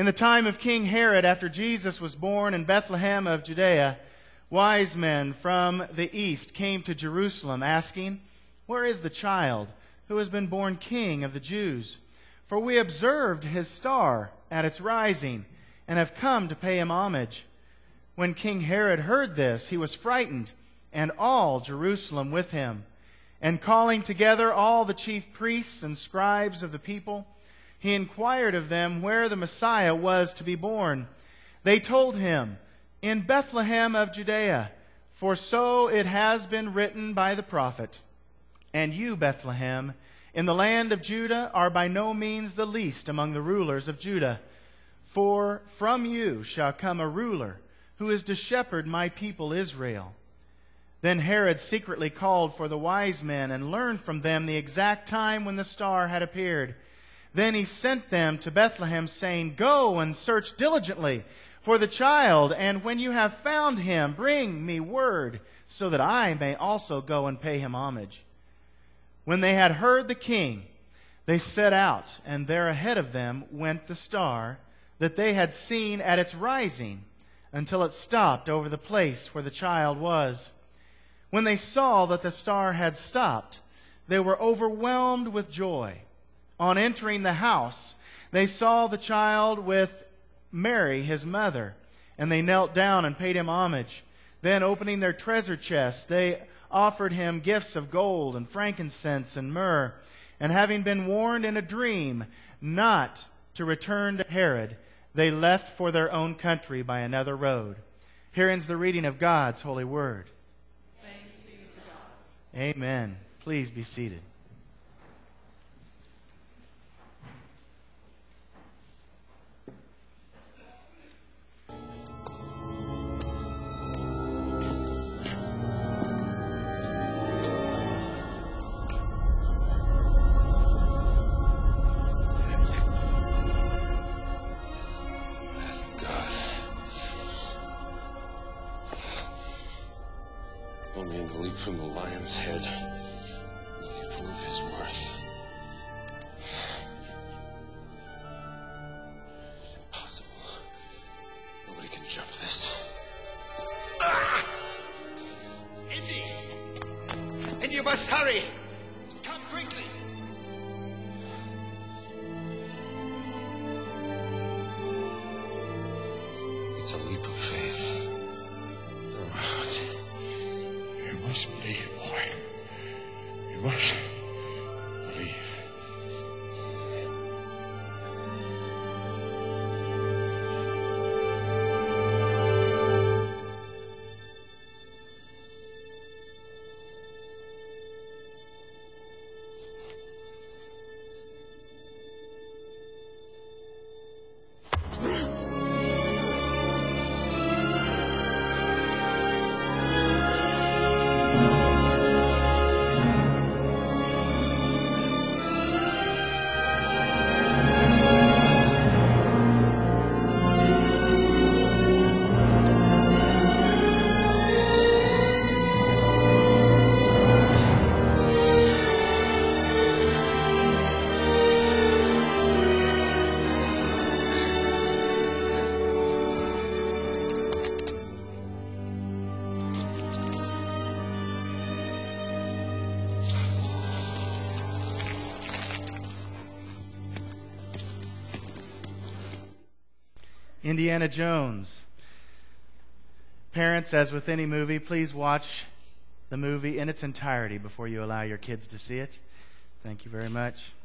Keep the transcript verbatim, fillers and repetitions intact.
In the time of King Herod, after Jesus was born in Bethlehem of Judea, wise men from the east came to Jerusalem, asking, "Where is the child who has been born King of the Jews? For we observed his star at its rising, and have come to pay him homage." When King Herod heard this, he was frightened, and all Jerusalem with him. And calling together all the chief priests and scribes of the people, he inquired of them where the Messiah was to be born. They told him, "In Bethlehem of Judea, for so it has been written by the prophet. And you, Bethlehem, in the land of Judah, are by no means the least among the rulers of Judah. For from you shall come a ruler who is to shepherd my people Israel." Then Herod secretly called for the wise men and learned from them the exact time when the star had appeared. Then he sent them to Bethlehem, saying, "Go and search diligently for the child, and when you have found him, bring me word, so that I may also go and pay him homage." When they had heard the king, they set out, and there ahead of them went the star that they had seen at its rising, until it stopped over the place where the child was. When they saw that the star had stopped, they were overwhelmed with joy. On entering the house, they saw the child with Mary, his mother, and they knelt down and paid him homage. Then, opening their treasure chests, they offered him gifts of gold and frankincense and myrrh. And having been warned in a dream not to return to Herod, they left for their own country by another road. Here ends the reading of God's holy word. Thanks be to God. Amen. Please be seated. Only in the leap from the lion's head will he prove his worth. Impossible. Nobody can jump this. Ah! Indy! And you must hurry! Come quickly! It's a leap of faith. You must believe, boy. You must believe. Indiana Jones. Parents, as with any movie, please watch the movie in its entirety before you allow your kids to see it. Thank you very much.